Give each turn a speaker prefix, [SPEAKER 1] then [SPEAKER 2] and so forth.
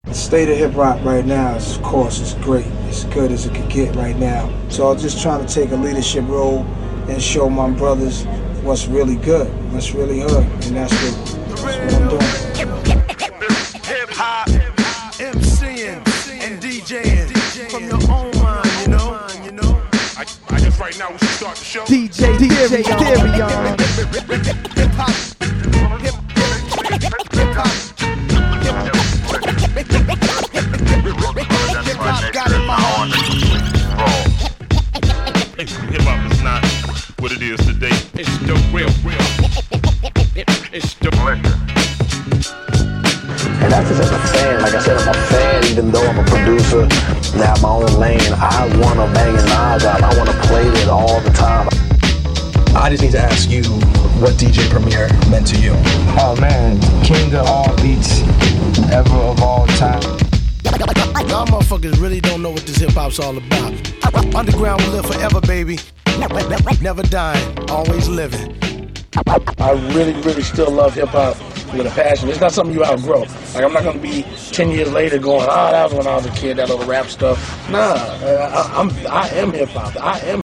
[SPEAKER 1] The state of hip hop right now is, of course, is great. It's good as it could get right now. So I'm just trying to take a leadership role and show my brothers what's really good, what's really hood, and that's what I'm doing.
[SPEAKER 2] Hip hop, MCing and DJing from your own mind, you know.
[SPEAKER 3] I guess right now we should start the show.
[SPEAKER 4] DJ Darion.
[SPEAKER 2] Hip hop. Got it, my heart.
[SPEAKER 3] Hip hop is not what it is today. It's the real. It's the
[SPEAKER 5] And that's just as a fan. Like I said, I'm a fan, even though I'm a producer. Now my own lane. I wanna bang a Nas out. I wanna play it all the time.
[SPEAKER 6] I just need to ask you what DJ Premier meant to you.
[SPEAKER 7] Oh man, king of all beats ever of all time.
[SPEAKER 2] Y'all motherfuckers really don't know what this hip hop's all about. Underground will live forever, baby. Never dying, always living.
[SPEAKER 8] I really still love hip hop with a passion. It's not something you outgrow. Like, I'm not gonna be 10 years later going, that was when I was a kid, that little rap stuff. Nah, I am hip hop. I am